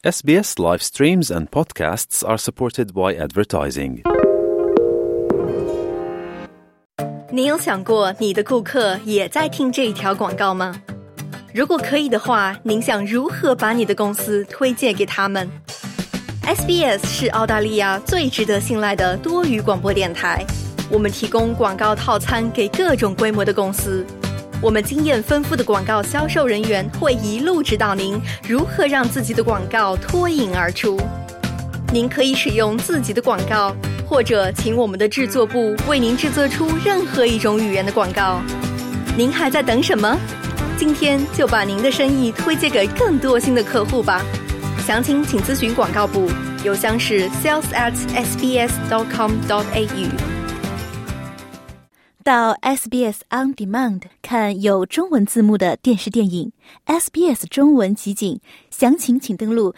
SBS live streams and podcasts are supported by advertising. 你有想过你的顾客也在听这一条广告吗？如果可以的话，您想如何把你的公司推荐给他们？ SBS 是澳大利亚最值得信赖的多语广播电台，我们提供广告套餐给各种规模的公司。我们经验丰富的广告销售人员会一路指导您如何让自己的广告脱颖而出。您可以使用自己的广告，或者请我们的制作部为您制作出任何一种语言的广告。您还在等什么？今天就把您的生意推荐给更多新的客户吧。详情请咨询广告部，邮箱是 sales@sbs.com.au。 到 SBS On Demand 看有中文字幕的电视电影 SBS 中文集锦，详情请登录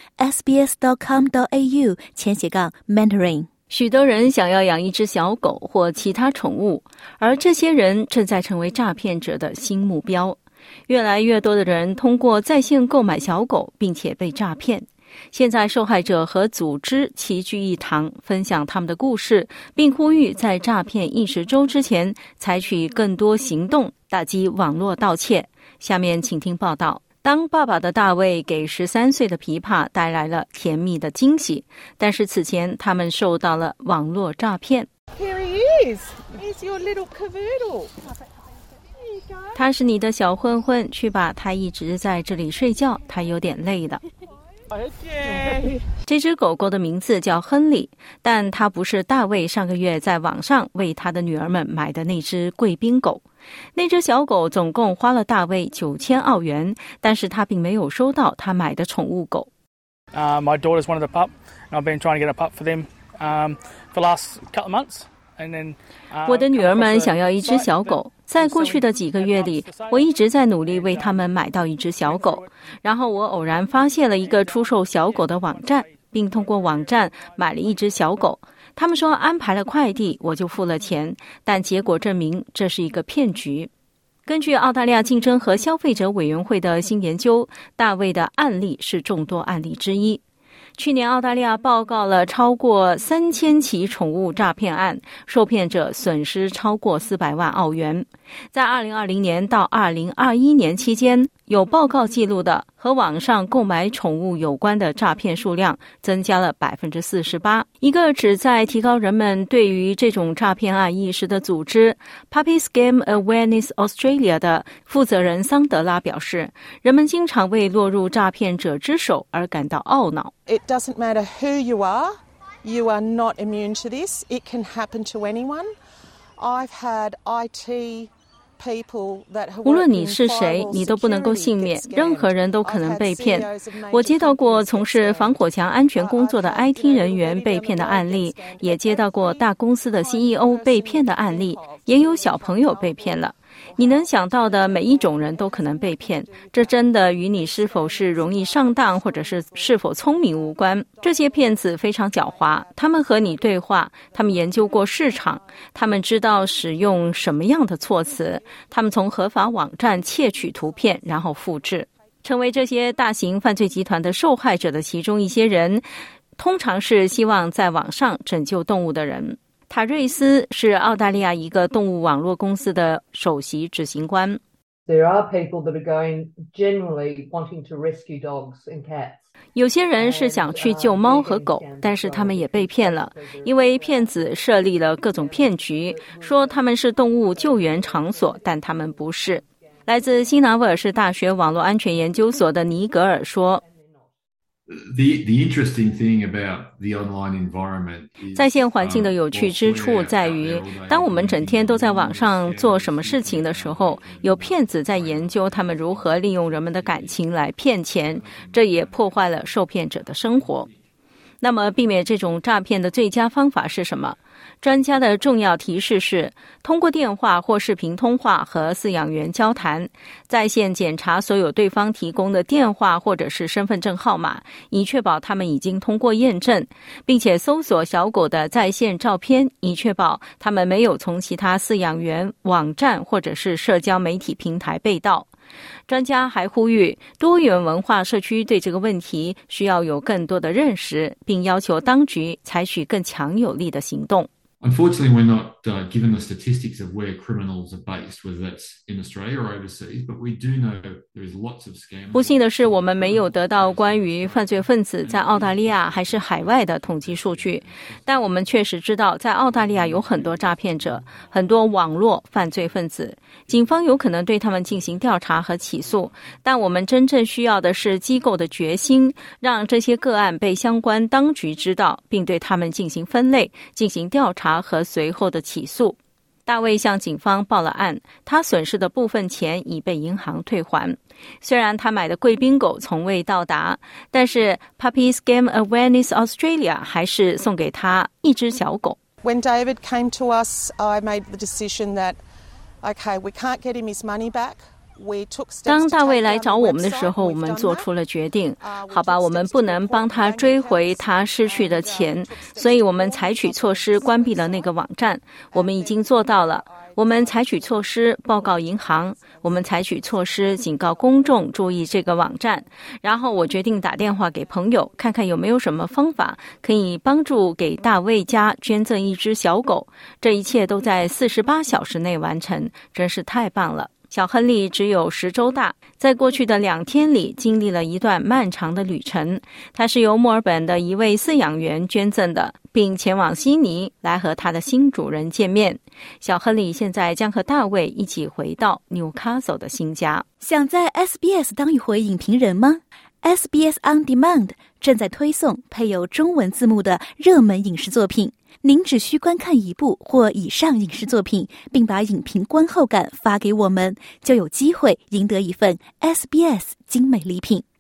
sbs.com.au/Mandarin。许多人想要养一只小狗或其他宠物，而这些人正在成为诈骗者的新目标。越来越多的人通过在线购买小狗并且被诈骗。现在受害者和组织齐聚一堂，分享他们的故事，并呼吁在诈骗10周之前采取更多行动，打击网络盗窃。下面请听报道。当爸爸的大卫给13岁的琵琶带来了甜蜜的惊喜，但是此前他们受到了网络诈骗。 Here he is. Here's your little cavoodle. 他是你的小混混，去吧，他一直在这里睡觉，他有点累了。这只狗狗的名字叫亨利，但它不是大卫上个月在网上为他的女儿们买的那只贵宾狗。那只小狗总共花了大卫9000澳元，但是他并没有收到他买的宠物狗。 My daughters wanted a pup, and I've been trying to get a pup for them for the last couple of months. 我的女儿们想要一只小狗，在过去的几个月里，我一直在努力为他们买到一只小狗。然后我偶然发现了一个出售小狗的网站，并通过网站买了一只小狗。他们说安排了快递，我就付了钱，但结果证明这是一个骗局。根据澳大利亚竞争和消费者委员会的新研究，大卫的案例是众多案例之一。去年澳大利亚报告了超过3000起宠物诈骗案，受骗者损失超过400万澳元。在2020年到2021年期间，有报告记录的和网上购买宠物有关的诈骗数量增加了 48%。 一个旨在提高人们对于这种诈骗案意识的组织 Puppy Scam Awareness Australia 的负责人桑德拉表示，人们经常为落入诈骗者之手而感到懊恼。 It doesn't matter who you are not immune to this. It can happen to anyone. I've had IT people that have 无论你是谁，你都不能够幸免，任何人都可能被骗。我接到过从事防火墙安全工作的 IT 人员被骗的案例，也接到过大公司的 CEO 被骗的案例，也有小朋友被骗了。你能想到的每一种人都可能被骗，这真的与你是否是容易上当或者是否聪明无关。这些骗子非常狡猾，他们和你对话，他们研究过市场，他们知道使用什么样的措辞，他们从合法网站窃取图片然后复制。成为这些大型犯罪集团的受害者的其中一些人，通常是希望在网上拯救动物的人。塔瑞斯是澳大利亚一个动物网络公司的首席执行官。 There are people that are going generally wanting to rescue dogs and cats. 有些人是想去救猫和狗，但是他们也被骗了，因为骗子设立了各种骗局，说他们是动物救援场所，但他们不是。来自新南威尔士大学网络安全研究所的尼格尔说， The interesting thing about the online environment is 在线环境的有趣之处在于，当我们整天都在网上做什么事情的时候，有骗子在研究他们如何利用人们的感情来骗钱，这也破坏了受骗者的生活。那么避免这种诈骗的最佳方法是什么？专家的重要提示是，通过电话或视频通话和饲养员交谈，在线检查所有对方提供的电话或者是身份证号码，以确保他们已经通过验证，并且搜索小狗的在线照片，以确保他们没有从其他饲养员、网站或者是社交媒体平台被盗。 专家还呼吁多元文化社区对这个问题需要有更多的认识，并要求当局采取更强有力的行动。 Unfortunately, we're not given the statistics of where criminals are based, whether that's in Australia or overseas, but we do know there is lots of scams. 不幸的是，我们没有得到关于犯罪分子在澳大利亚还是海外的统计数据，但我们确实知道，在澳大利亚有很多诈骗者，很多网络犯罪分子，警方有可能对他们进行调查和起诉，但我们真正需要的是机构的决心，让这些个案被相关当局知道，并对他们进行分类，进行调查和随后的起诉。大卫向警方报了案，他损失的部分钱已被银行退还。虽然他买的贵宾狗从未到达，但是 Puppy Scam Awareness Australia 还是送给他一只小狗。 When David came to us, I made the decision that, okay, we can't get him his money back. 当大卫来找我们的时候，我们做出了决定，好吧，我们不能帮他追回他失去的钱，所以我们采取措施关闭了那个网站。我们已经做到了，我们采取措施报告银行，我们采取措施警告公众注意这个网站。然后我决定打电话给朋友，看看有没有什么方法可以帮助给大卫家捐赠一只小狗。这一切都在48小时内完成，真是太棒了。小亨利只有10周大，在过去的2天里经历了一段漫长的旅程。他是由墨尔本的一位饲养员捐赠的，并前往悉尼来和他的新主人见面。小亨利现在将和大卫一起回到纽卡索的新家。 想在 SBS 当一回影评人吗？ SBS On Demand 正在推送配有中文字幕的热门影视作品，您只需观看一部或以上影视作品，并把影评观后感发给我们，就有机会赢得一份 SBS 精美礼品。